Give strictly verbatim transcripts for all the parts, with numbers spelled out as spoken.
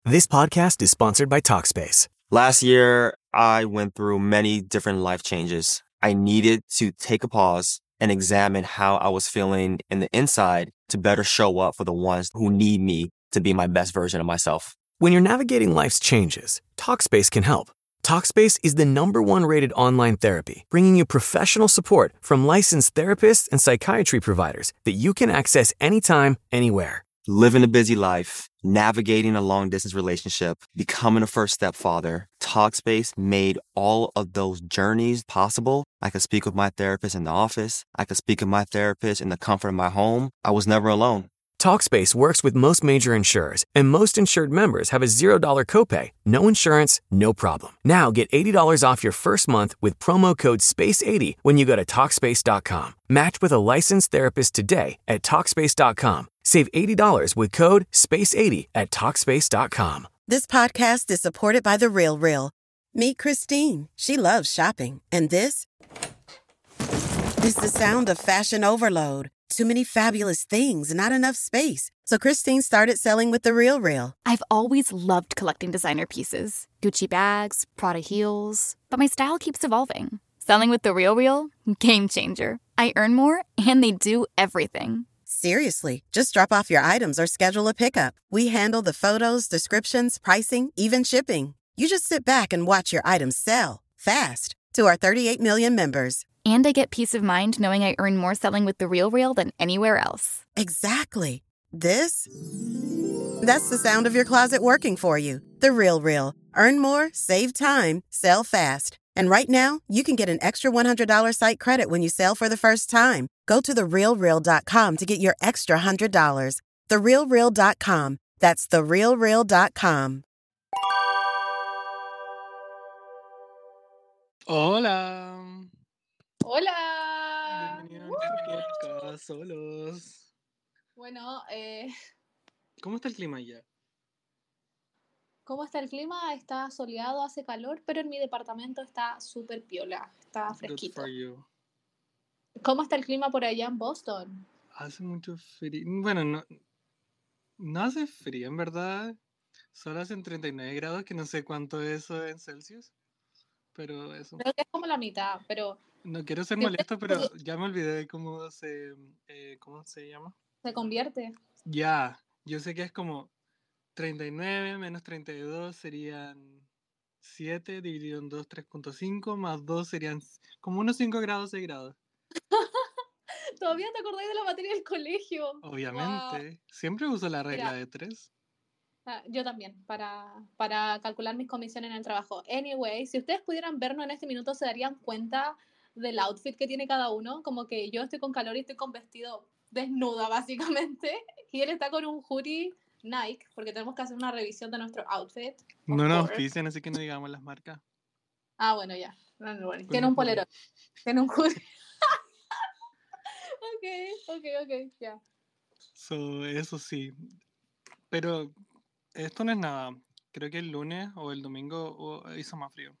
This podcast is sponsored by Talkspace. Last year, I went through many different life changes. I needed to take a pause and examine how I was feeling in the inside to better show up for the ones who need me to be my best version of myself. When you're navigating life's changes, Talkspace can help. Talkspace is the number one rated online therapy, bringing you professional support from licensed therapists and psychiatry providers that you can access anytime, anywhere. Living a busy life, navigating a long-distance relationship, becoming a first-step father, Talkspace made all of those journeys possible. I could speak with my therapist in the office. I could speak with my therapist in the comfort of my home. I was never alone. Talkspace works with most major insurers, and most insured members have a zero dollars copay. No insurance, no problem. Now get eighty dollars off your first month with promo code space eighty when you go to Talkspace dot com. Match with a licensed therapist today at Talkspace dot com. Save eighty dollars with code space eighty at Talkspace dot com. This podcast is supported by The Real Real. Meet Christine. She loves shopping. And this is the sound of fashion overload. Too many fabulous things, not enough space. So Christine started selling with The Real Real. I've always loved collecting designer pieces. Gucci bags, Prada heels. But my style keeps evolving. Selling with The Real Real? Game changer. I earn more, and they do everything. Seriously, just drop off your items or schedule a pickup. We handle the photos, descriptions, pricing, even shipping. You just sit back and watch your items sell fast to our thirty-eight million members. And I get peace of mind knowing I earn more selling with The Real Real than anywhere else. Exactly. This? That's the sound of your closet working for you. The Real Real. Earn more, save time, sell fast. And right now, you can get an extra one hundred dollars site credit when you sell for the first time. Go to the real real dot com to get your extra one hundred dollars. the real real dot com. That's the real real dot com. Hola. Hola. Bienvenidos a nuestro podcast solos. Bueno, eh, ¿Cómo está el clima allá? ¿cómo está el clima? Está soleado, hace calor, pero en mi departamento está súper piola, está Good fresquito. for you. ¿Cómo está el clima por allá en Boston? Hace mucho frío. Bueno, no, no hace frío, en verdad. Solo hacen treinta y nueve grados, que no sé cuánto es eso en Celsius. Pero eso. Creo que es como la mitad, pero No quiero ser siempre molesto, pero ya me olvidé de cómo se, eh, ¿cómo se llama? se convierte. Ya, yo sé que es como treinta y nueve menos treinta y dos serían siete, dividido en dos, tres punto cinco, más dos serían como unos cinco grados, seis grados. ¿Todavía te acordáis de la materia del colegio? Obviamente, Wow. siempre uso la regla Mira. de tres. Ah, yo también, para, para calcular mis comisiones en el trabajo. Anyway, si ustedes pudieran vernos en este minuto, se darían cuenta del outfit que tiene cada uno. Como que yo estoy con calor y estoy con vestido desnuda, básicamente. Y él está con un hoodie Nike, porque tenemos que hacer una revisión de nuestro outfit. of No nos course. auspician, así que no digamos las marcas. Ah, bueno, ya. No, no, bueno. Con Tiene un un hoodie. polerón. Tiene un hoodie. ok, ok, ok, ya. So, eso sí. Pero esto no es nada. Creo que el lunes o el domingo oh, hizo más frío.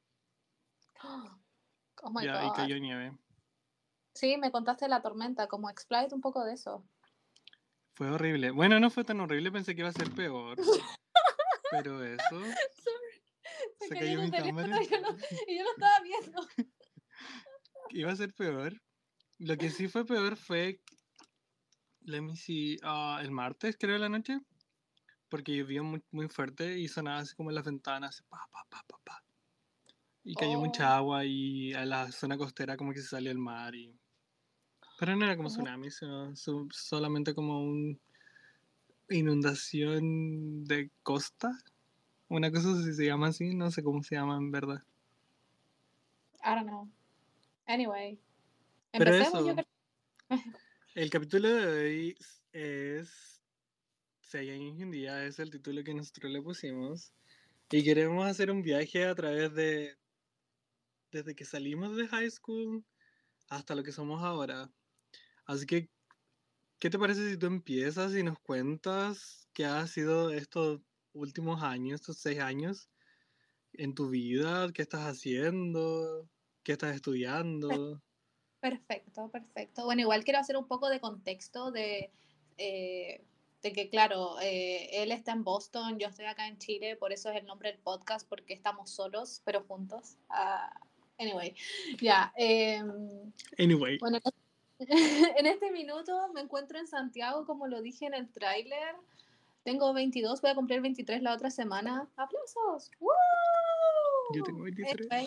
Oh my Ya, y god. cayó nieve. Sí, me contaste de la tormenta, como explain un poco de eso. Fue horrible. Bueno, no fue tan horrible, pensé que iba a ser peor. Pero eso, Sorry. Se, se cayó cayó tu mi teléfono cámara. y yo, lo, y yo lo estaba viendo. Iba a ser peor. Lo que sí fue peor fue, let me see, ah, el martes, creo, de la noche. Porque llovió muy, muy fuerte y sonaba así como en las ventanas, así, pa, pa, pa, pa, pa. Y cayó Oh. mucha agua y a la zona costera como que se salió el mar. Y... Pero no era como Oh. tsunami, sino su- solamente como una inundación de costa. Una cosa así se llama así, no sé cómo se llama en verdad. I don't know. Anyway. Pero Empecemos, yo eso, creo. el capítulo de hoy es seis años y un día, es el título que nosotros le pusimos. Y queremos hacer un viaje a través de... desde que salimos de high school hasta lo que somos ahora. Así que, ¿qué te parece si tú empiezas y nos cuentas qué ha sido estos últimos años, estos seis años en tu vida? ¿Qué estás haciendo? ¿Qué estás estudiando? Perfecto, perfecto. Bueno, igual quiero hacer un poco de contexto de... Eh, de que claro, eh, él está en Boston, yo estoy acá en Chile, por eso es el nombre del podcast, porque estamos solos, pero juntos. Uh, anyway, ya. Yeah, eh, anyway. Bueno, en este minuto me encuentro en Santiago, como lo dije en el tráiler. Tengo veintidós, voy a cumplir veintitrés la otra semana. ¡Aplausos! ¡Woo! Yo tengo veintitrés. Anyway.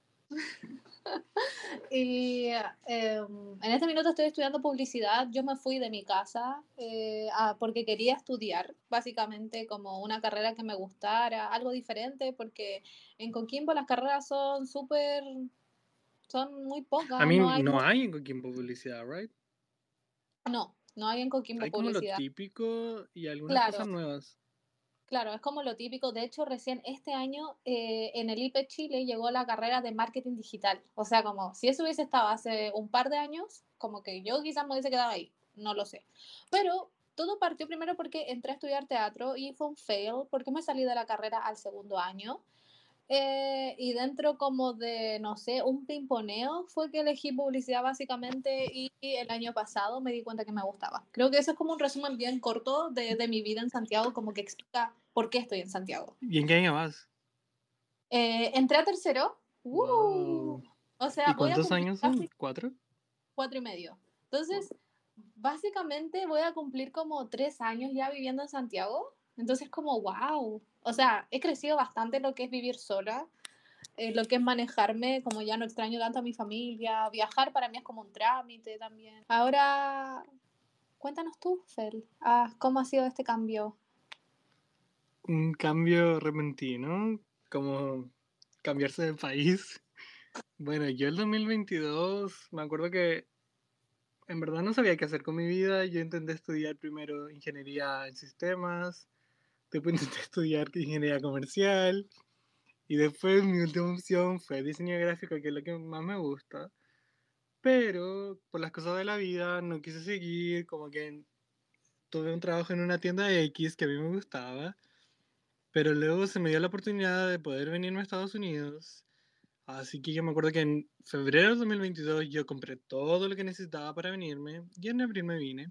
Y eh, en este minuto estoy estudiando publicidad. Yo me fui de mi casa eh, a, porque quería estudiar, básicamente como una carrera que me gustara, algo diferente, porque en Coquimbo las carreras son súper, son muy pocas. A mí no hay, no hay en Coquimbo publicidad, ¿right? No, no hay en Coquimbo hay como publicidad. Lo típico y algunas claro, cosas nuevas. Claro, es como lo típico. De hecho, recién este año eh, en el I P E Chile llegó la carrera de marketing digital. O sea, como si eso hubiese estado hace un par de años, como que yo quizás me hubiese quedado ahí, no lo sé. Pero todo partió primero porque entré a estudiar teatro y fue un fail porque me salí de la carrera al segundo año. Eh, y dentro como de, no sé, un pimponeo fue que elegí publicidad básicamente y, y el año pasado me di cuenta que me gustaba. Creo que eso es como un resumen bien corto de, de mi vida en Santiago, como que explica por qué estoy en Santiago. ¿Y en qué año vas? Eh, entré a tercero. Uh, wow. O sea, ¿Y cuántos voy a años son? ¿Cuatro? Cuatro y medio. Entonces, básicamente voy a cumplir como tres años ya viviendo en Santiago. Entonces, como, wow. O sea, he crecido bastante en lo que es vivir sola. Eh, lo que es manejarme, como ya no extraño tanto a mi familia, viajar para mí es como un trámite también. Ahora, cuéntanos tú, Fel, ah, ¿cómo ha sido este cambio? Un cambio repentino, como cambiarse de país. Bueno, yo el dos mil veintidós me acuerdo que en verdad no sabía qué hacer con mi vida. Yo intenté estudiar primero ingeniería en sistemas, después intenté estudiar ingeniería comercial. Y después mi última opción fue diseño gráfico, que es lo que más me gusta. Pero por las cosas de la vida no quise seguir, como que tuve un trabajo en una tienda X que a mí me gustaba. Pero luego se me dio la oportunidad de poder venirme a Estados Unidos. Así que yo me acuerdo que en febrero de dos mil veintidós yo compré todo lo que necesitaba para venirme. Y en abril me vine.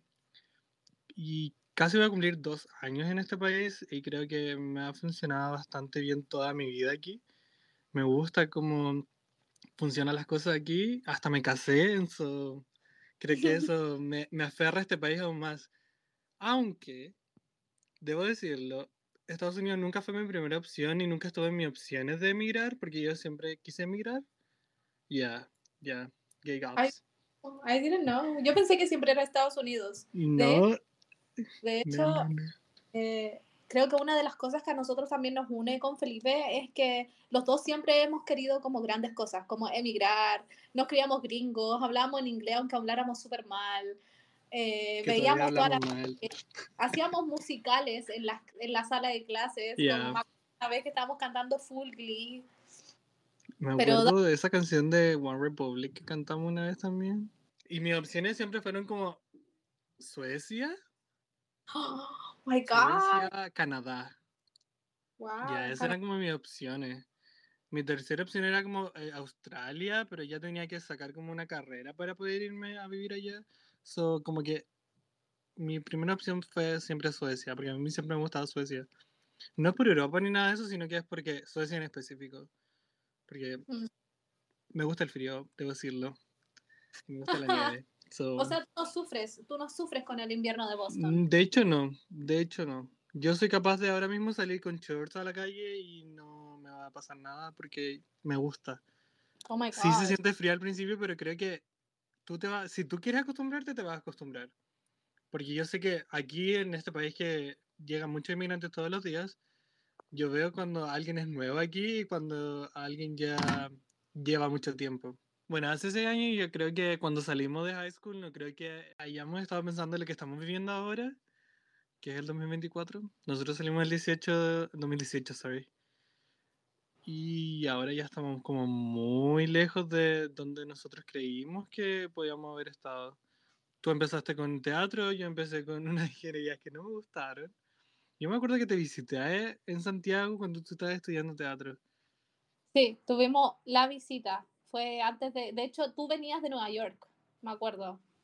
Y casi voy a cumplir dos años en este país y creo que me ha funcionado bastante bien toda mi vida aquí. Me gusta cómo funcionan las cosas aquí. Hasta me casé, eso, creo que eso me, me aferra a este país aún más. Aunque, debo decirlo, Estados Unidos nunca fue mi primera opción y nunca estuvo en mis opciones de emigrar porque yo siempre quise emigrar. Ya, yeah, ya, yeah, gay gaps. I, I didn't know. Yo pensé que siempre era Estados Unidos. No. De, de hecho, no, no, no. Eh, creo que una de las cosas que a nosotros también nos une con Felipe es que los dos siempre hemos querido como grandes cosas, como emigrar, nos criamos gringos, hablábamos en inglés aunque habláramos súper mal, eh, que veíamos todas las... mal. Hacíamos musicales en la, en la sala de clases, Yeah. como una vez que estábamos cantando Full Glee. Me acuerdo Pero... de esa canción de One Republic que cantamos una vez también. Y mis opciones siempre fueron como Suecia. Oh my God. Suecia, Canadá. Wow. Ya, esas eran como mis opciones. Mi tercera opción era como eh, Australia, pero ya tenía que sacar como una carrera para poder irme a vivir allá. So, como que mi primera opción fue siempre Suecia, porque a mí siempre me ha gustado Suecia. No es por Europa ni nada de eso, sino que es porque Suecia en específico. Porque mm. me gusta el frío, debo decirlo. Me gusta la nieve. So, o sea, tú no sufres, tú no sufres con el invierno de Boston. De hecho no, de hecho no. Yo soy capaz de ahora mismo salir con shorts a la calle y no me va a pasar nada porque me gusta. Oh my God. Sí se siente frío al principio, pero creo que tú te vas, si tú quieres acostumbrarte, te vas a acostumbrar. Porque yo sé que aquí en este país que llegan muchos inmigrantes todos los días, yo veo cuando alguien es nuevo aquí y cuando alguien ya lleva mucho tiempo. Bueno, hace seis años yo creo que cuando salimos de high school, no creo que hayamos estado pensando en lo que estamos viviendo ahora, que es el dos mil veinticuatro. Nosotros salimos el dieciocho, dos mil dieciocho, sorry. Y ahora ya estamos como muy lejos de donde nosotros creímos que podíamos haber estado. Tú empezaste con teatro, yo empecé con unas ingenierías que no me gustaron. Yo me acuerdo que te visité en Santiago cuando tú estabas estudiando teatro. Sí, tuvimos la visita. Fue antes de... De hecho, tú venías de Nueva York, me acuerdo.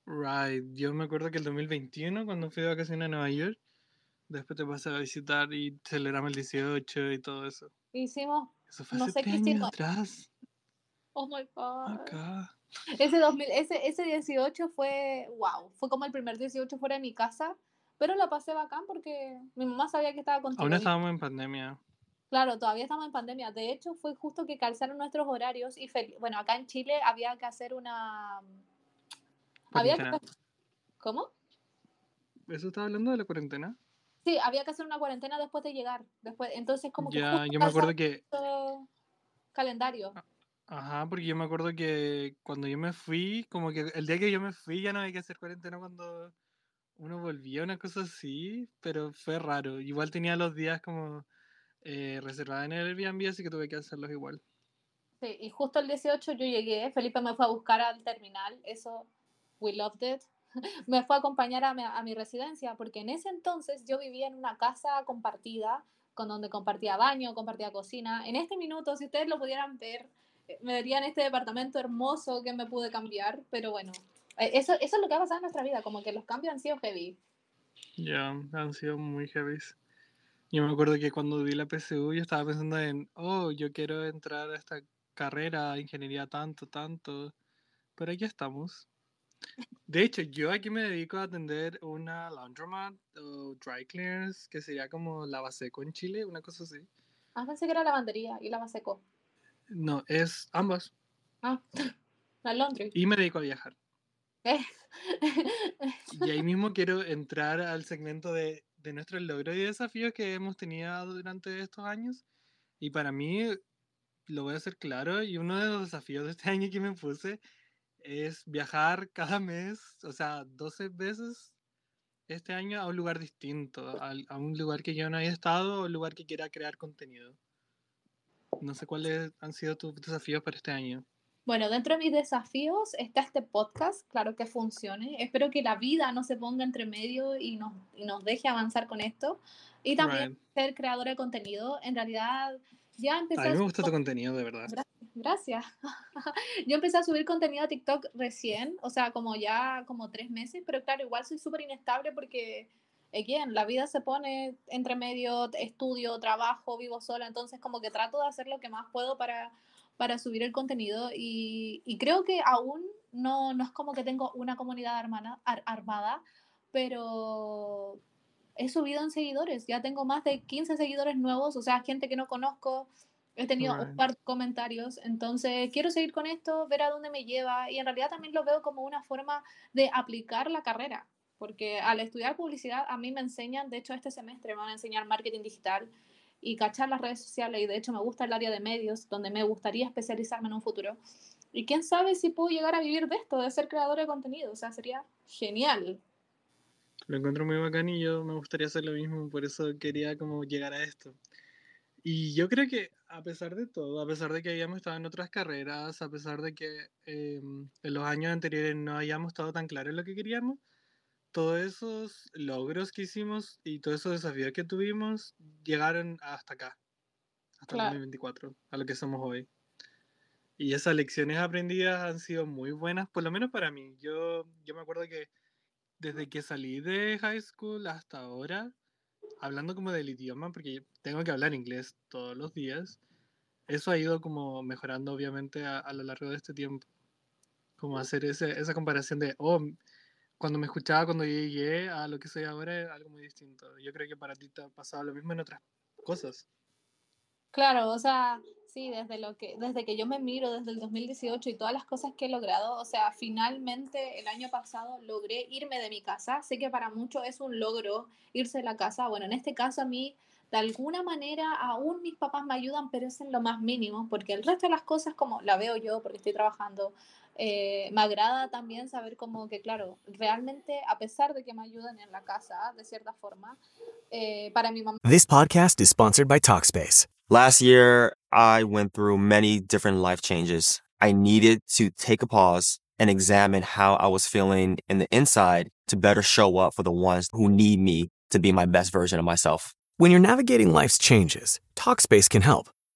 Right. Yo me acuerdo que el dos mil veintiuno, cuando fui de vacaciones a Nueva York, después te pasé a visitar y celebramos el dieciocho y todo eso. Hicimos, Eso fue no hace sé qué tres años hicimos. atrás. Oh my God. Acá. Ese dos mil, ese, ese dieciocho fue, wow, fue como el primer dieciocho fuera de mi casa, pero la pasé bacán porque mi mamá sabía que estaba contigo. Aún estábamos en pandemia. Claro, todavía estamos en pandemia. De hecho, fue justo que calzaron nuestros horarios y, fel- bueno, acá en Chile había que hacer una... Había que... Cuarentena. ¿Cómo? ¿Eso estaba hablando de la cuarentena? Sí, había que hacer una cuarentena después de llegar. Después, entonces, como que Ya, justo yo me acuerdo calzaron que... nuestro calendario. Ajá, porque yo me acuerdo que cuando yo me fui, como que el día que yo me fui ya no había que hacer cuarentena cuando uno volvía, una cosa así, pero fue raro. Igual tenía los días como eh, reservados en el Airbnb, así que tuve que hacerlos igual. Sí, y justo el dieciocho yo llegué, Felipe me fue a buscar al terminal, eso, we loved it. Me fue a acompañar a mi, a mi residencia, porque en ese entonces yo vivía en una casa compartida, con donde compartía baño, compartía cocina. En este minuto, si ustedes lo pudieran ver, eh, me verían este departamento hermoso que me pude cambiar, pero bueno, eh, eso, eso es lo que ha pasado en nuestra vida, como que los cambios han sido heavy. Ya, han sido muy heavy. Yo me acuerdo que cuando vi la P S U yo estaba pensando en, oh, yo quiero entrar a esta carrera, ingeniería tanto, tanto, pero aquí estamos. De hecho, yo aquí me dedico a atender una laundromat o dry cleaners, que sería como lavaseco en Chile, una cosa así. Ah, pensé que era lavandería y lava seco. No, es ambas. Ah, la laundry. Y me dedico a viajar. Eh. Y ahí mismo quiero entrar al segmento de, de nuestros logros y desafíos que hemos tenido durante estos años. Y para mí, lo voy a hacer claro, y uno de los desafíos de este año que me puse es viajar cada mes, o sea, doce veces este año a un lugar distinto, a, a un lugar que yo no haya estado o un lugar que quiera crear contenido. No sé cuáles han sido tus desafíos para este año. Bueno, dentro de mis desafíos está este podcast, claro que funcione. Espero que la vida no se ponga entre medio y nos, y nos deje avanzar con esto. Y también Right. ser creadora de contenido. En realidad, ya empecé A mí a me subir gusta tu contenido, de verdad. Gracias. Yo empecé a subir contenido a TikTok recién, o sea, como ya como tres meses, pero claro, igual soy súper inestable porque, again, la vida se pone entre medio, estudio, trabajo, vivo sola, entonces como que trato de hacer lo que más puedo para, para subir el contenido y, y creo que aún no, no es como que tengo una comunidad armada, ar, armada, pero he subido en seguidores, ya tengo más de quince seguidores nuevos, o sea, gente que no conozco. He tenido Right. un par de comentarios, entonces quiero seguir con esto, ver a dónde me lleva y en realidad también lo veo como una forma de aplicar la carrera, porque al estudiar publicidad a mí me enseñan, de hecho este semestre me van a enseñar marketing digital y cachar las redes sociales y de hecho me gusta el área de medios, donde me gustaría especializarme en un futuro. Y quién sabe si puedo llegar a vivir de esto, de ser creadora de contenido, o sea, sería genial. Lo encuentro muy bacán y yo me gustaría hacer lo mismo, por eso quería como llegar a esto. Y yo creo que a pesar de todo, a pesar de que hayamos estado en otras carreras, a pesar de que eh, en los años anteriores no hayamos estado tan claros en lo que queríamos, todos esos logros que hicimos y todos esos desafíos que tuvimos llegaron hasta acá, hasta el Claro. dos mil veinticuatro, a lo que somos hoy. Y esas lecciones aprendidas han sido muy buenas, por lo menos para mí. Yo, yo me acuerdo que desde que salí de high school hasta ahora, hablando como del idioma, porque tengo que hablar inglés todos los días, eso ha ido como mejorando obviamente a, a lo largo de este tiempo. Como hacer ese, esa comparación de, oh, cuando me escuchaba cuando yo llegué a lo que soy ahora es algo muy distinto. Yo creo que para ti te ha pasado lo mismo en otras cosas. Claro, o sea, sí, desde lo que, desde que yo me miro, desde el dos mil dieciocho y todas las cosas que he logrado, o sea, finalmente el año pasado logré irme de mi casa. Sé que para muchos es un logro irse de la casa. Bueno, en este caso a mí, de alguna manera, aún mis papás me ayudan, pero es en lo más mínimo, porque el resto de las cosas, como la veo yo, porque estoy trabajando, eh, me agrada también saber como que, claro, realmente, a pesar de que me ayuden en la casa, de cierta forma, eh, para mi mamá. This podcast is sponsored by Talkspace. Last year, I went through many different life changes. I needed to take a pause and examine how I was feeling in the inside to better show up for the ones who need me to be my best version of myself. When you're navigating life's changes, Talkspace can help.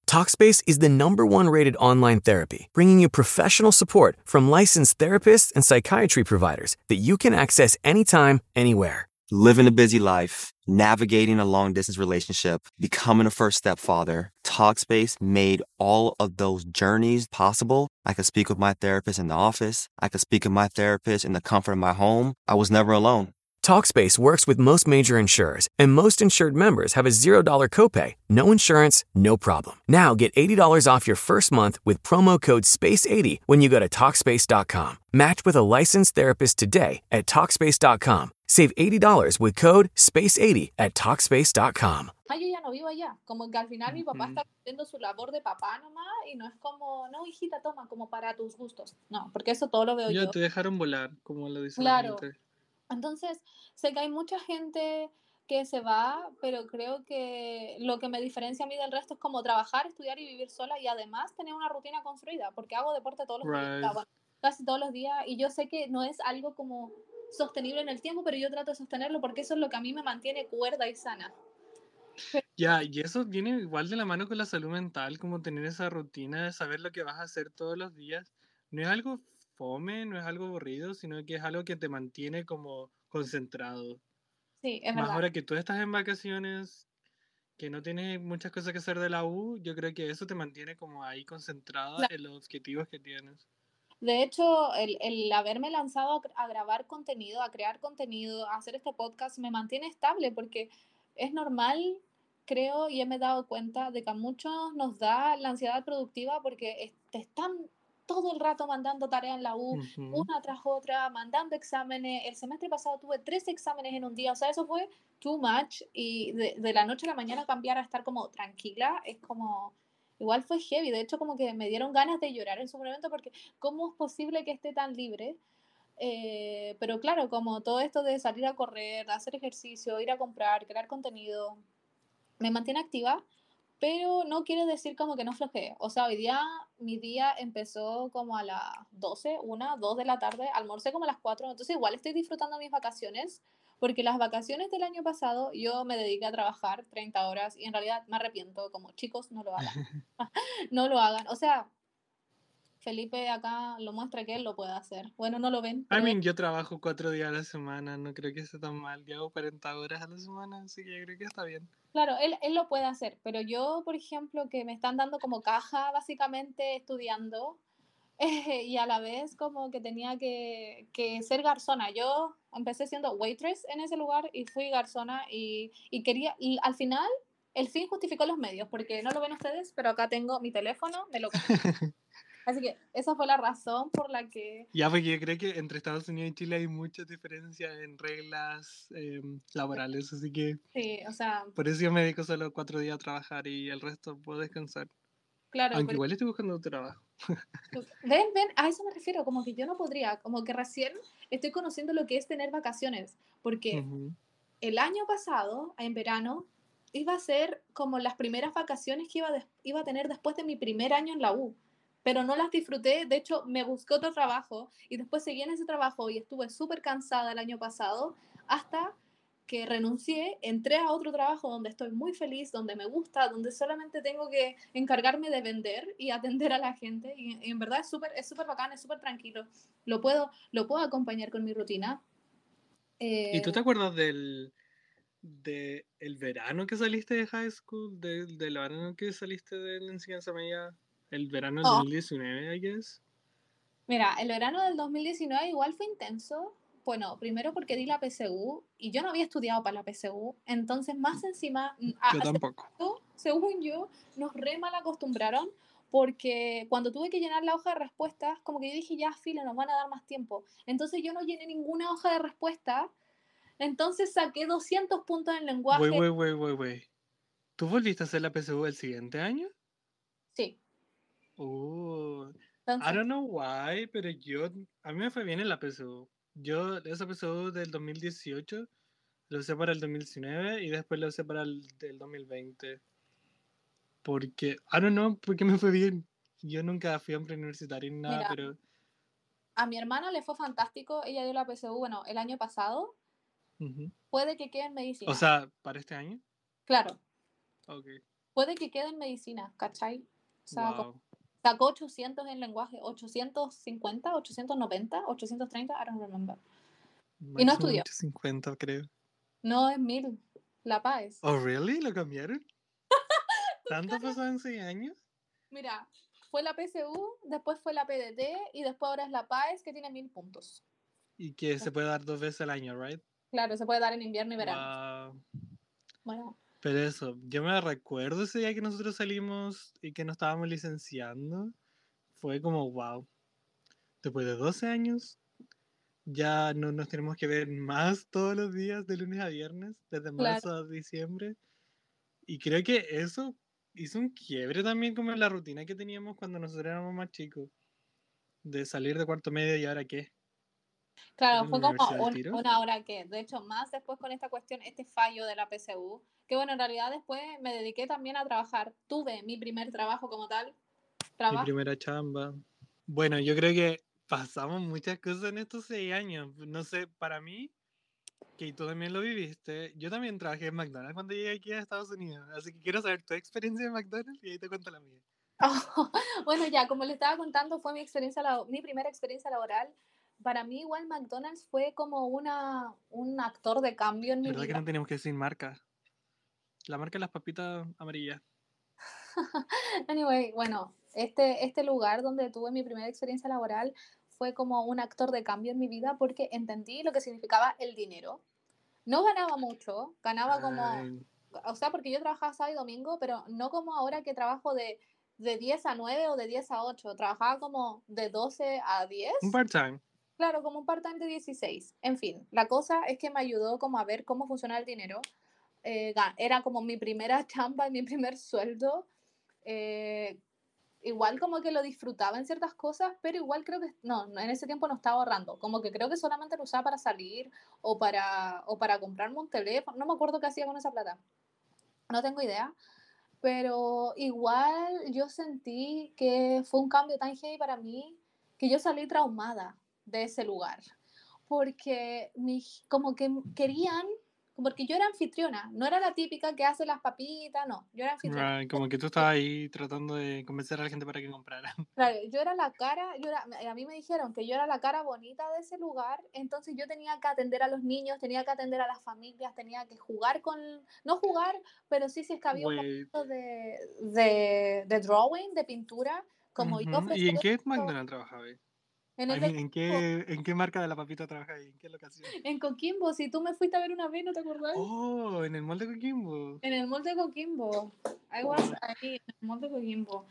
Talkspace is the number one rated online therapy, bringing you professional support from licensed therapists and psychiatry providers that you can access anytime, anywhere. Living a busy life, navigating a long-distance relationship, becoming a first-step father, Talkspace made all of those journeys possible. I could speak with my therapist in the office. I could speak with my therapist in the comfort of my home. I was never alone. Talkspace works with most major insurers, and most insured members have a zero dollar copay, no insurance, no problem. Now get eighty dollars off your first month with promo code space eighty when you go to Talkspace dot com. Match with a licensed therapist today at Talkspace dot com. Save eighty dollars with code space eighty at Talkspace dot com. Ah, yo ya no vivo allá, como que al final mi papá Ujú. está cumpliendo su labor de papá nomás y no es como, no, hijita, toma, como para tus gustos. No, porque eso todo lo veo Ya yo. te dejaron volar, como lo dice Claro. la gente. Entonces, sé que hay mucha gente que se va, pero creo que lo que me diferencia a mí del resto es como trabajar, estudiar y vivir sola y además tener una rutina construida, porque hago deporte todos los días, Right. o sea, bueno, casi todos los días, y yo sé que no es algo como sostenible en el tiempo, pero yo trato de sostenerlo porque eso es lo que a mí me mantiene cuerda y sana. Ya, y eso viene igual de la mano con la salud mental, como tener esa rutina de saber lo que vas a hacer todos los días. No es algo fome, no es algo aburrido, sino que es algo que te mantiene como concentrado. Sí, es Más verdad. ahora que tú estás en vacaciones, que no tienes muchas cosas que hacer de la U, yo creo que eso te mantiene como ahí concentrada Claro. en los objetivos que tienes. De hecho, el, el haberme lanzado a, a grabar contenido, a crear contenido, a hacer este podcast, me mantiene estable porque es normal, creo, y me he dado cuenta de que a muchos nos da la ansiedad productiva porque es- te están todo el rato mandando tareas en la U, Ujú. una tras otra, mandando exámenes. El semestre pasado tuve tres exámenes en un día, o sea, eso fue too much y de, de la noche a la mañana cambiar a estar como tranquila es como... Igual fue heavy, de hecho como que me dieron ganas de llorar en su momento porque ¿cómo es posible que esté tan libre? Eh, pero claro, como todo esto de salir a correr, hacer ejercicio, ir a comprar, crear contenido, me mantiene activa, pero no quiere decir como que no flojee. O sea, hoy día mi día empezó como a las doce, una, dos de la tarde, almorcé como a las cuatro, entonces igual estoy disfrutando mis vacaciones, porque las vacaciones del año pasado yo me dediqué a trabajar treinta horas y en realidad me arrepiento, como chicos, no lo hagan. No lo hagan. O sea, Felipe acá lo muestra que él lo puede hacer. Bueno, no lo ven, I pero mean, yo trabajo cuatro días a la semana, no creo que esté tan mal. Yo hago cuarenta horas a la semana, así que yo creo que está bien. claro, él, él lo puede hacer. Pero yo, por ejemplo, que me están dando como caja básicamente estudiando eh, y a la vez como que tenía que, que ser garzona. Yo empecé siendo waitress en ese lugar y fui garzona y, y quería, y al final el fin justificó los medios, porque no lo ven ustedes, pero acá tengo mi teléfono, me lo Así que esa fue la razón por la que... Ya, porque yo creo que entre Estados Unidos y Chile hay muchas diferencias en reglas eh, laborales, así que Sí, o sea, por eso yo me dedico solo cuatro días a trabajar y el resto puedo descansar. claro, Aunque pero igual estoy buscando un trabajo. pues, ven, ven, a eso me refiero, como que yo no podría, como que recién estoy conociendo lo que es tener vacaciones, porque Ujú. el año pasado, en verano, iba a ser como las primeras vacaciones que iba, des- iba a tener después de mi primer año en la U, pero no las disfruté, de hecho me busqué otro trabajo y después seguí en ese trabajo y estuve súper cansada el año pasado hasta que renuncié, entré a otro trabajo donde estoy muy feliz, donde me gusta, donde solamente tengo que encargarme de vender y atender a la gente y, y en verdad es súper es súper bacán, es súper tranquilo, lo puedo, lo puedo acompañar con mi rutina. ¿Y tú Eh, te acuerdas del de el verano que saliste de high school? Del, del verano que saliste de la enseñanza media? El verano del no, dos mil diecinueve, I guess. mira, el verano del dos mil diecinueve igual fue intenso. Bueno, primero porque di la P S U y yo no había estudiado para la P S U, entonces más encima, mm, a- Yo a- tampoco. según según yo, nos re mal acostumbraron porque cuando tuve que llenar la hoja de respuestas, como que yo dije, ya, filo, nos van a dar más tiempo. Entonces yo no llené ninguna hoja de respuesta, entonces saqué doscientos puntos en Wait, lenguaje. wait, wait, wait, wait. ¿Tú volviste a hacer la P S U el siguiente año? Sí, Oh, I entonces, don't know why, pero yo, a mí me fue bien en la P S U. Yo esa P S U del dos mil dieciocho lo usé para el dos mil diecinueve y después lo usé para el del dos mil veinte. Porque, I don't know, porque me fue bien. Yo nunca fui a un preuniversitario ni nada, mira, pero... a mi hermana le fue fantástico, ella dio la P S U, bueno, el año pasado, ujú. puede que quede en O medicina. sea, ¿para este año? Claro, Ok. puede que quede en medicina, ¿cachai? O sea, Wow. sacó ochocientos en lenguaje, ochocientos cincuenta, ochocientos noventa, ochocientos treinta, I don't remember. Y no Máximo estudió. ochocientos cincuenta, creo. No es mil, La Paz. Oh, really? ¿Lo cambiaron? ¿Tanto pasó en seis años? Mira, fue la P S U, después fue la P D T y después ahora es la P A E S que tiene mil puntos. Y que se puede dar dos veces al año, ¿right? Claro, se puede dar en invierno y verano. Wow. Bueno, Pero eso, yo me recuerdo ese día que nosotros salimos y que nos estábamos licenciando. Fue como, wow. Después de doce años, ya no nos tenemos que ver más todos los días, de lunes a viernes, desde claro. marzo a diciembre. Y creo que eso hizo un quiebre también como en la rutina que teníamos cuando nosotros éramos más chicos. De salir de cuarto medio y ahora qué. Claro, ¿En la fue como universidad al un- tiro? una hora que, de hecho, más después con esta cuestión, este fallo de la P S U, que bueno, en realidad después me dediqué también a trabajar. Tuve mi primer trabajo como tal. Mi Trabajo. primera chamba. Bueno, yo creo que pasamos muchas cosas en estos seis años. No sé, para mí, que tú también lo viviste, yo también trabajé en McDonald's cuando llegué aquí a Estados Unidos. Así que quiero saber tu experiencia en McDonald's y ahí te cuento la mía. Bueno, ya, como le estaba contando, fue mi experiencia, labo- mi primera experiencia laboral. Para mí, igual, McDonald's fue como una, un actor de cambio en mi ¿Verdad que vida. no tenemos que decir marca? La marca de las papitas amarillas. Anyway, bueno, este, este lugar donde tuve mi primera experiencia laboral fue como un actor de cambio en mi vida porque entendí lo que significaba el dinero. No ganaba mucho, ganaba como, Ay, o sea, porque yo trabajaba sábado y domingo, pero no como ahora que trabajo de, de diez a nueve o de diez a ocho, trabajaba como de doce a diez. un part-time. Claro, como un part-time de dieciséis. En fin, la cosa es que me ayudó como a ver cómo funciona el dinero. Eh, ga- era como mi primera chamba, mi primer sueldo. Eh, igual como que lo disfrutaba en ciertas cosas, pero igual creo que no, no, en ese tiempo no estaba ahorrando. Como que creo que solamente lo usaba para salir o para, o para comprarme un teléfono. No me acuerdo qué hacía con esa plata. No tengo idea. Pero igual yo sentí que fue un cambio tan heavy para mí que yo salí traumada de ese lugar. Porque mi, como que querían, porque yo era anfitriona, no era la típica que hace las papitas, no, yo era anfitriona. Right, como que tú estabas ahí tratando de convencer a la gente para que comprara. Claro, yo era la cara, yo era, a mí me dijeron que yo era la cara bonita de ese lugar, entonces yo tenía que atender a los niños, tenía que atender a las familias, tenía que jugar con, no jugar, pero sí, si es que había un Wait. momento de, de, de drawing, de pintura, como yo Ujú. ¿Y ofrecer en qué eso McDonald's trabajaba ahí? en I el de mean, ¿en qué, ¿en qué marca de la papita trabajaba ahí? ¿En qué locación? en Coquimbo, si tú me fuiste a ver una vez, ¿no te acordás? Oh, en el mall de Coquimbo. En el mall de Coquimbo, I was ahí, en el mall de Coquimbo.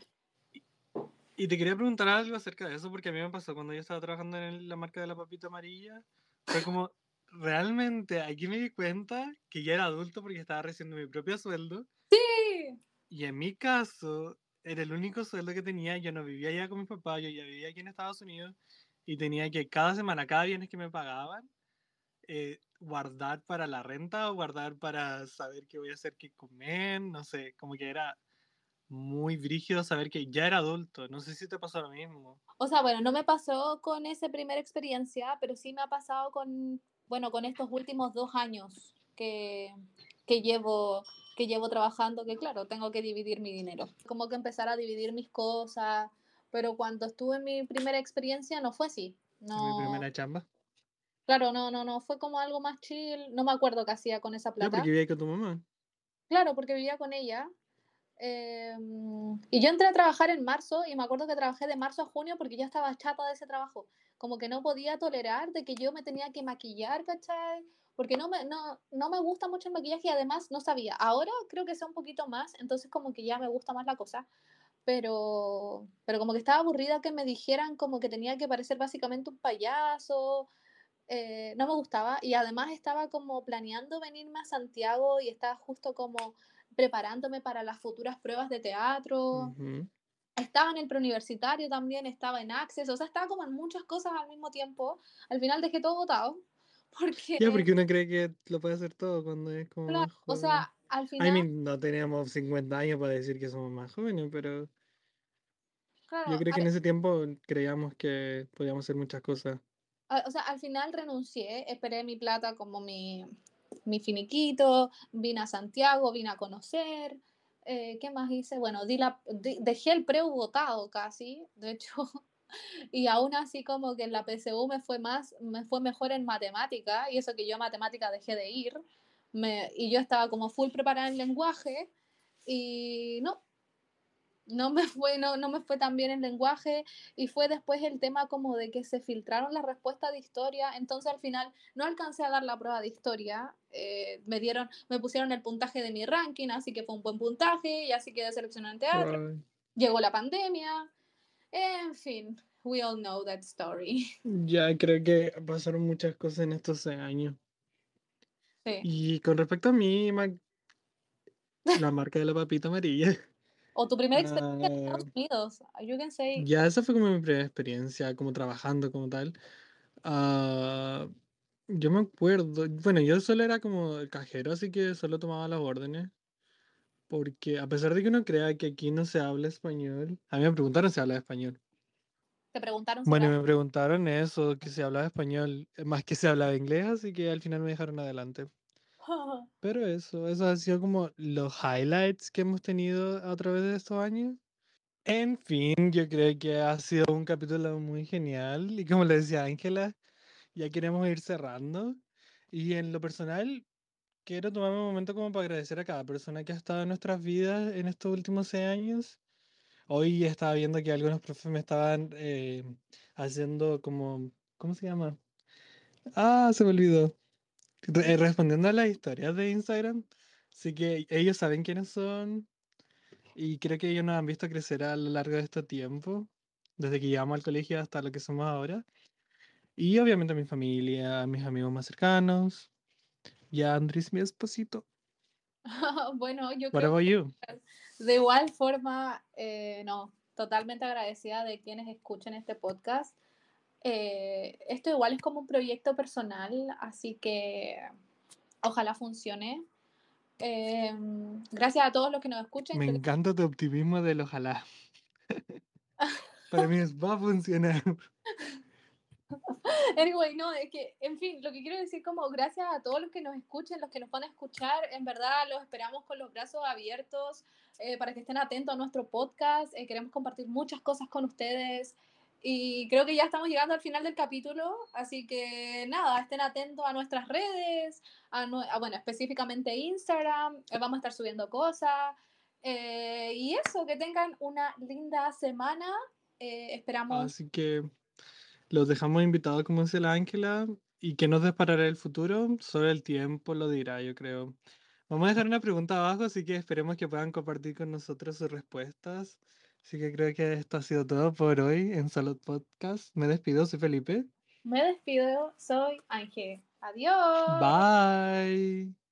Y te quería preguntar algo acerca de eso, porque a mí me pasó cuando yo estaba trabajando en la marca de la papita amarilla. Fue como, realmente, aquí me di cuenta que ya era adulto porque estaba recibiendo mi propio sueldo. Sí. Y en mi caso, era el único sueldo que tenía. Yo no vivía allá con mis papás, yo ya vivía aquí en Estados Unidos. Y tenía que cada semana, cada viernes que me pagaban, eh, guardar para la renta o guardar para saber qué voy a hacer, qué comer. No sé, como que era muy brígido saber que ya era adulto. No sé si te pasó lo mismo. O sea, bueno, no me pasó con esa primera experiencia, pero sí me ha pasado con, bueno, con estos últimos dos años que, que llevo, que llevo trabajando, que claro, tengo que dividir mi dinero. Como que empezar a dividir mis cosas, pero cuando estuve en mi primera experiencia no fue así. En mi No, primera chamba. claro, no, no, no, fue como algo más chill. No me acuerdo qué hacía con esa Ya, porque plata. vivía con tu mamá. Claro, porque vivía con ella. Eh, y yo entré a trabajar en marzo y me acuerdo que trabajé de marzo a junio porque ya estaba chata de ese trabajo. Como que no podía tolerar de que yo me tenía que maquillar, ¿cachai? Porque no me, no, no me gusta mucho el maquillaje y además no sabía. Ahora creo que sé un poquito más, entonces como que ya me gusta más la cosa. Pero, pero como que estaba aburrida que me dijeran como que tenía que parecer básicamente un payaso. Eh, no me gustaba y además estaba como planeando venirme a Santiago y estaba justo como preparándome para las futuras pruebas de teatro. Ujú. Estaba en el preuniversitario también, estaba en Access, o sea, estaba como en muchas cosas al mismo tiempo. Al final dejé todo botado porque, Ya, porque uno cree que lo puede hacer todo cuando es como claro, más o joven. sea, al I final, mean, no teníamos cincuenta años para decir que somos más jóvenes, pero yo claro, creo que en al- ese tiempo creíamos que podíamos hacer muchas cosas. a- o sea, al final renuncié, esperé mi plata como mi, mi finiquito, vine a Santiago, vine a conocer. Eh, ¿qué más hice? Bueno, di la, di- dejé el preu votado casi, de hecho, y aún así como que en la P S U me fue más, me fue mejor en matemática, y eso que yo a matemática dejé de ir, me, y yo estaba como full preparada en lenguaje, y no, no me fue, no, no me fue tan bien en lenguaje, y fue después el tema como de que se filtraron las respuestas de historia, entonces al final no alcancé a dar la prueba de historia, eh, me dieron, me pusieron el puntaje de mi ranking, así que fue un buen puntaje, y así quedé seleccionada en teatro, Ay, llegó la pandemia, en fin, we all know that story. ya creo que pasaron muchas cosas en estos seis años. Sí. Y con respecto a mí, ma- la marca de la papita amarilla. O tu primera experiencia en ah, Estados Unidos, you can say, ya esa fue como mi primera experiencia, como trabajando como tal. Ah, yo me acuerdo, bueno, yo solo era como el cajero, así que solo tomaba las órdenes. Porque a pesar de que uno crea que aquí no se habla español, a mí me preguntaron si habla español. te preguntaron si Bueno, y hablabas. me preguntaron eso, que si hablaba español, eh, más que si hablaba inglés, así que al final me dejaron adelante. Pero eso, eso ha sido como los highlights que hemos tenido a través de estos años. En fin, yo creo que ha sido un capítulo muy genial y como le decía Ángela, ya queremos ir cerrando. Y en lo personal, quiero tomarme un momento como para agradecer a cada persona que ha estado en nuestras vidas en estos últimos seis años. Hoy estaba viendo que algunos profes me estaban eh, haciendo como, ¿cómo se llama? Ah, se me olvidó. Re- respondiendo a las historias de Instagram. Así que ellos saben quiénes son y creo que ellos nos han visto crecer a lo largo de este tiempo, desde que llegamos al colegio hasta lo que somos ahora. Y obviamente a mi familia, a mis amigos más cercanos y a Andrés, mi esposito. Bueno, yo What creo about you? de igual forma, eh, no, totalmente agradecida de quienes escuchen este podcast. Eh, esto igual es como un proyecto personal, así que ojalá funcione. Eh, gracias a todos los que nos escuchen. Me Creo encanta tu optimismo del ojalá. Para mí es, va a funcionar. Anyway, no, es que, en fin, lo que quiero decir como gracias a todos los que nos escuchen, los que nos van a escuchar, en verdad los esperamos con los brazos abiertos eh, para que estén atentos a nuestro podcast, eh, queremos compartir muchas cosas con ustedes y creo que ya estamos llegando al final del capítulo, así que nada, estén atentos a nuestras redes, a, no, a bueno, específicamente Instagram, eh, vamos a estar subiendo cosas eh, y eso, que tengan una linda semana, eh, esperamos. Así que los dejamos invitados, como dice la Ángela, y que nos deparará el futuro, solo el tiempo lo dirá, yo creo. Vamos a dejar una pregunta abajo, así que esperemos que puedan compartir con nosotros sus respuestas. Así que creo que esto ha sido todo por hoy en Salud Podcast. Me despido, soy Felipe. Me despido, soy Ángel. Adiós. Bye.